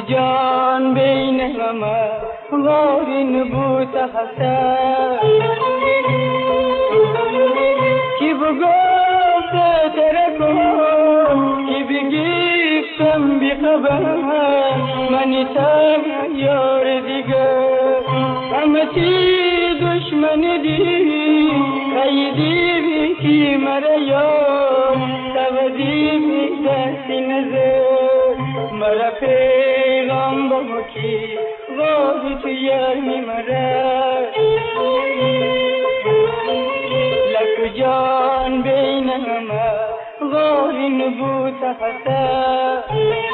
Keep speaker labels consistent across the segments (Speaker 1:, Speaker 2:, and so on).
Speaker 1: جان بین همه وارین بود حسن کی بگفت ترکو کی بگیفتم بی خبر منی تا یار دیگر همه تی دشمن دی قیدی بی کی مرا یار تودی بی دستی نظر مرا پیغام بمکی وادی تو یار می مرا لک جان بین همه وارین بود حسن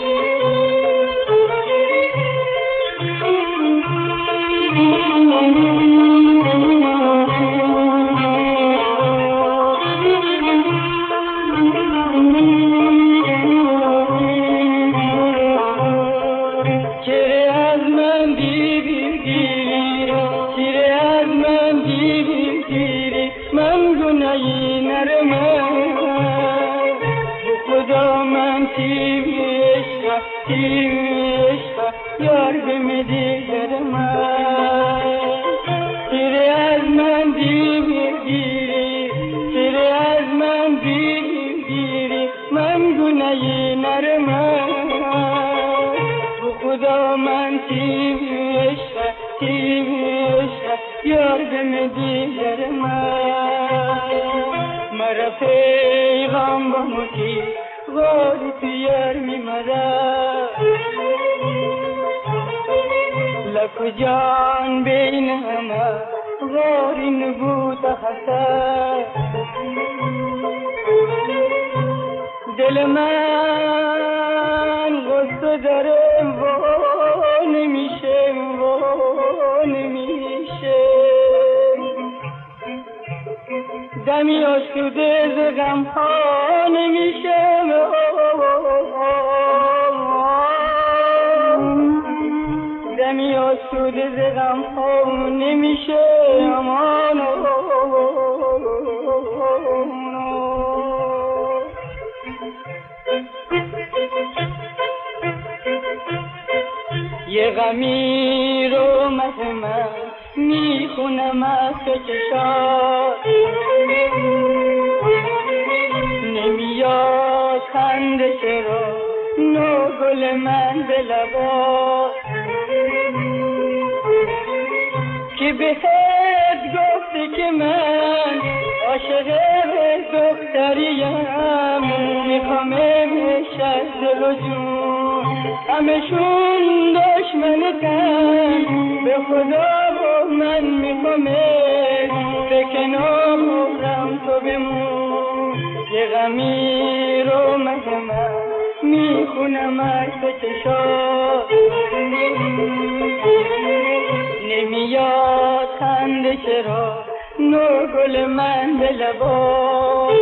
Speaker 1: یار بمیدی در من تیره از من دیگیری تیره از من دیگیری من گناهی نرمم به خدا من تیره یار بمیدی در من مرا پیغام بمکی غاری تو یار میمرد لک جان بین همه غارین بود حسن دل من غصه دارم و نمیشه دمی آسوده ز غم ها نمیشه دمی آسوده ز غم ها نمیشه امان یه غمی رو من میخونم از چشات نمیاد خنده چرا نو گل من به لبات که بهت گفته که من عاشق دختریم میخوامش از دل و جون همشون دشمنتن به خدا و من میخوامش به کنارم تو بمون یه غمی رو من میخونم از چشات نمیاد خنده چرا نو گل من به لبات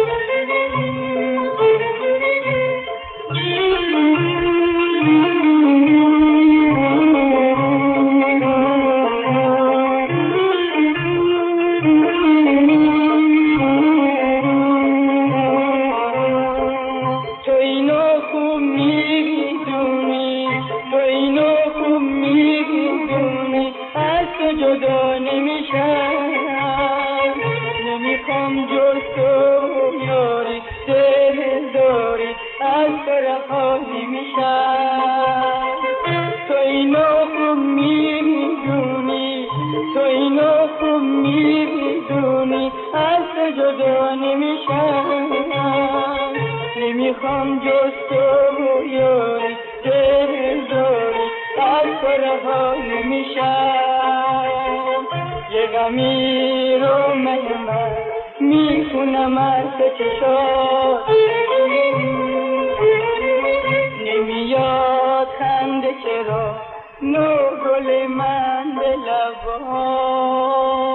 Speaker 1: جدا نمیشم نمیخوام جز تو یاری دل داری از تو رها نمیشم تو اینو خوب میدونی تو اینو خوب میدونی از تو جدا نمیشم نمیخوام جز تو یاری دل داری از تو رها نمیشم یه غمی رو من میخونم از چشات نمیاد خنده چرا نو گل من به لبات